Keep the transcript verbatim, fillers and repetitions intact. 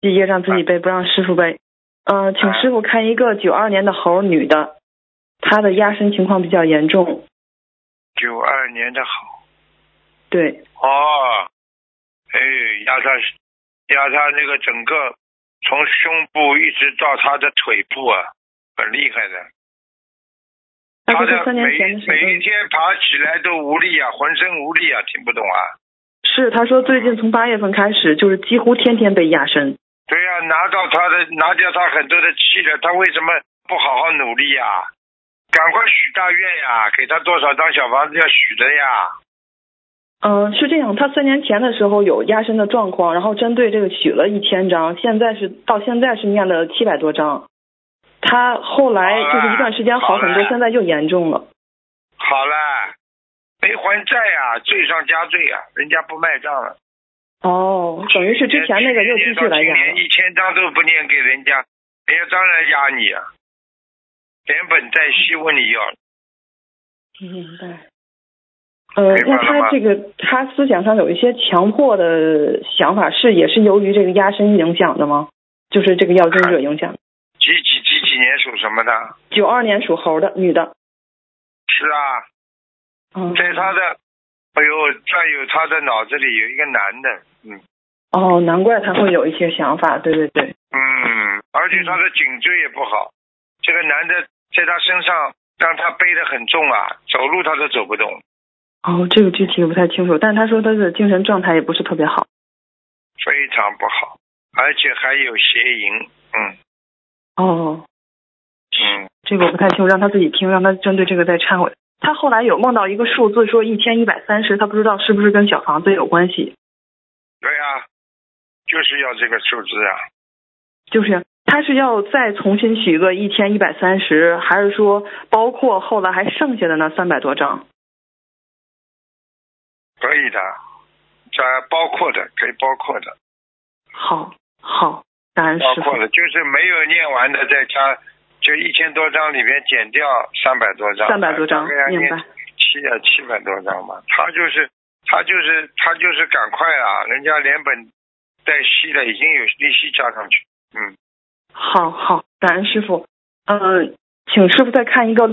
业业障自己背，不让师傅背。嗯、呃，请师傅看一个九二年的猴女的，她的压身情况比较严重。 九二年的猴。 对。 哦，哎，压他压他那个整个从胸部一直到他的腿部啊，很厉害的。他的每每一天爬起来都无力啊，浑身无力啊，听不懂啊。 是，他说最近从八月份开始，就是几乎天天被压身。 对呀、啊，拿到他的拿掉他很多的气了，他为什么不好好努力呀、啊？赶快许大愿呀，给他多少张小房子要许的呀？ 嗯、呃，是这样，他三年前的时候有压身的状况，然后针对这个许了一千张，现在是到现在是念了七百多张。他后来就是一段时间好很多，现在又严重了。 好了，没还债呀、啊，罪上加罪啊，人家不卖账了。 哦，等于是之前那个又继续来压了。 连一千张都不念给人家，人家当然压你啊，连本带息问你要。 明白。呃，那他这个他思想上有一些强迫的想法，是也是由于这个压身影响的吗？就是这个要经者影响。 几几几几年属什么的？ 九二年属猴的女的。 是啊。 嗯。 在他的，哎呦，在有他的脑子里有一个男的，嗯。 哦，难怪他会有一些想法，对对对。 嗯，而且他的颈椎也不好，嗯、这个男的在他身上让他背得很重啊，走路他都走不动。 哦，这个具体不太清楚，但是他说他的精神状态也不是特别好。 非常不好，而且还有邪淫，嗯。 哦。 嗯。 这个我不太清楚，让他自己听，让他针对这个再忏悔。他后来有梦到一个数字，说一千一百三十，他不知道是不是跟小房子有关系。 对啊，就是要这个数字啊。 就是他是要再重新许个一千一百三十，还是说包括后来还剩下的那三百多张？ 可以的，这包括的，可以包括的。 好，好，感恩师父。 包括的，就是没有念完的，再加就一千多张里面减掉三百多张。 三百多张，明白。 七啊，七百多张嘛，他就是他就是他就是赶快啊，人家连本带息的已经有利息加上去，嗯。 好好，感恩师父。嗯、呃，请师父再看一个。